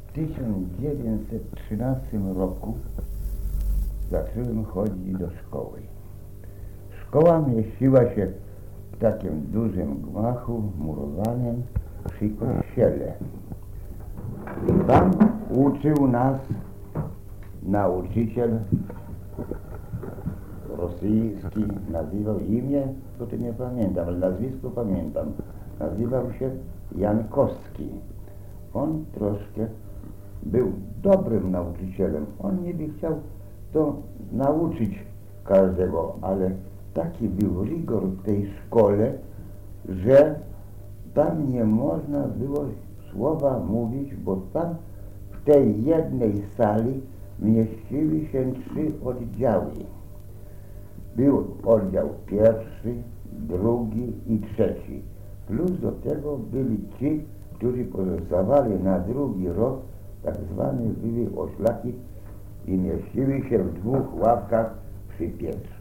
W 1913 roku zacząłem chodzić do szkoły. Szkoła mieściła się w takim dużym gmachu murowanym przy kościele. I tam uczył nas nauczyciel rosyjski, nazywał imię, to nie pamiętam, ale nazwisko pamiętam. Nazywał się Jankowski. On troszkę był dobrym nauczycielem. On niby chciał to nauczyć każdego, ale taki był rygor w tej szkole, że tam nie można było słowa mówić, bo tam w tej jednej sali mieściły się 3 oddziały. Był oddział pierwszy, drugi i trzeci. Plus do tego byli ci, którzy pozostawali na drugi rok, tak zwane były oślaki i mieściły się w 2 ławkach przy piecu.